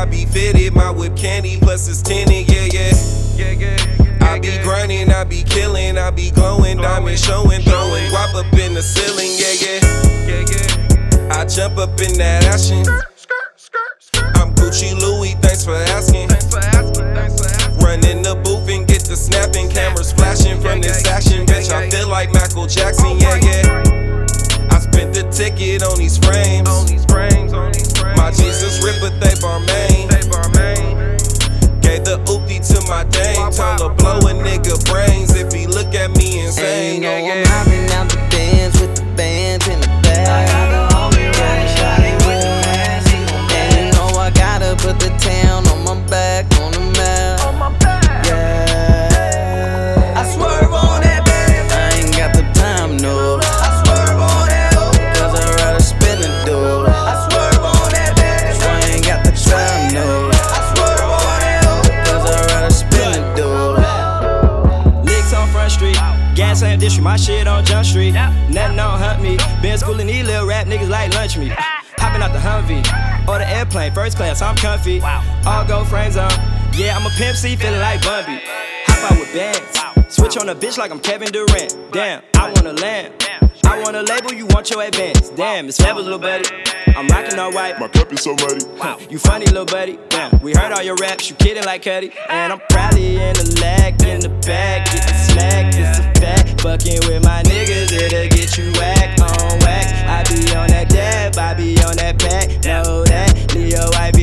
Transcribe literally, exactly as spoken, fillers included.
be fitted, my whip candy plus it's tinted, yeah, yeah. Yeah, yeah. I be grinding, I be killing, I be glowing, diamond showing, throwing guap up in the ceiling, yeah, yeah. Yeah, yeah. I jump up in that action. I'm Gucci Louis, thanks for asking. Thanks for asking, thanks for asking. Run in the booth and get the snapping, cameras flashing from this action. Bitch, I feel like Michael Jackson, yeah, yeah. I spent the ticket on these frames. On these frames, on these frames. My Jesus rip, but they Barmain. They Barmain. Gave the oopty to my dame. Told her blow a nigga brains if he look at me insane. Hey, you know I'm hopping out the Benz with the bands in the back. I got the homie riding shawty with the mask. He gon' And you know I gotta put the town on my back, on the map. On my back. Yeah. I swerve on that baby. I ain't got the time, no. I swerve on that hoe. Cause I'd rather spin a dough. I swerve on that baby. So I ain't got the time, no. I swerve on that hoe. Cause I'd rather spin a dough. Licks on Front Street, gas same district, my shit on Jump Street. Nothing don't hunt me. Been schooling these little rap niggas like lunch meat. Hopping out the Humvee or the airplane, first class, I'm comfy. All gold frames on. Yeah, I'm a pimp C, feeling like Bumby. Hop out with bands, switch on a bitch like I'm Kevin Durant. Damn, I wanna land. I want a label, you want your advance. Damn, it's levels, little buddy. I'm rocking all white. My cup is so muddy. You funny, little buddy. Damn, we heard all your raps, you kidding like Cuddy. And I'm proudly in the lag, in the bag, getting slack, it's a fact. Fucking with my niggas, it'll get you whack on wax. I be on that dab, I be on that pack. Know that Leo, I